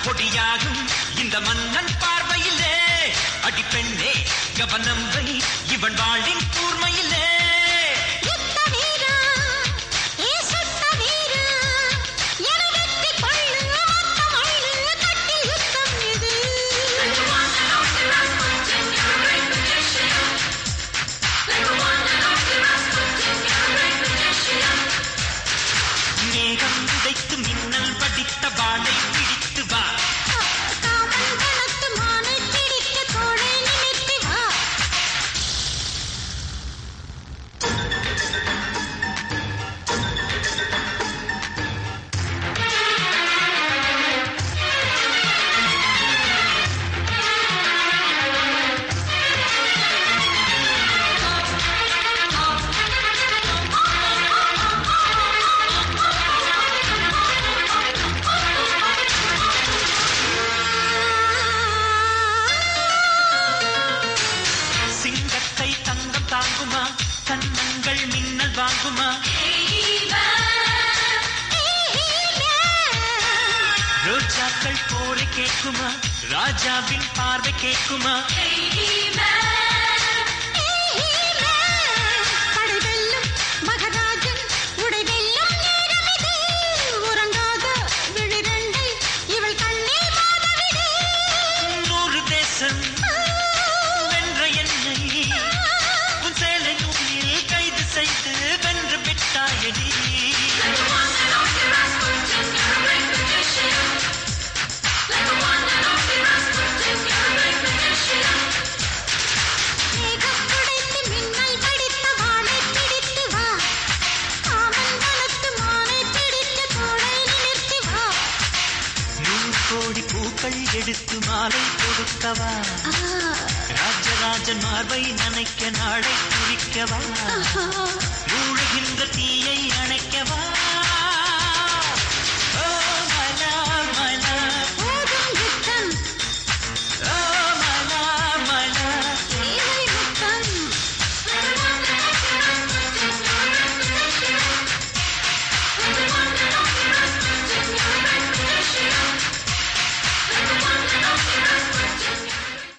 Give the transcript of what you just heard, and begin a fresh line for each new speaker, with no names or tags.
பொடியாகும் இந்த மன்னன் பார்வையிலே அடிப்பெண்ணே கவனம் வை இவன் வாழின் கூர்மையிலே மேகம் உதைத்து மின்னல் படித்த வாளை பிடித்து வா சிங்கத்தை தங்கம் தாங்குமா கண்ணங்கள் மின்னல் வாங்குமா ரோஜாக்கள் போரை கேட்குமா ராஜாவின் பார்வை கேட்குமா நூறு தேசம் வென்ற என்னை உன் சேலை நூலில் கைது செய்து வென்று விட்டாயடி கோடி பூக்கள் எடுத்து மாலை கொடுக்கவா ராஜராஜன் மார்பை நனைக்க நாளை குறிக்கவா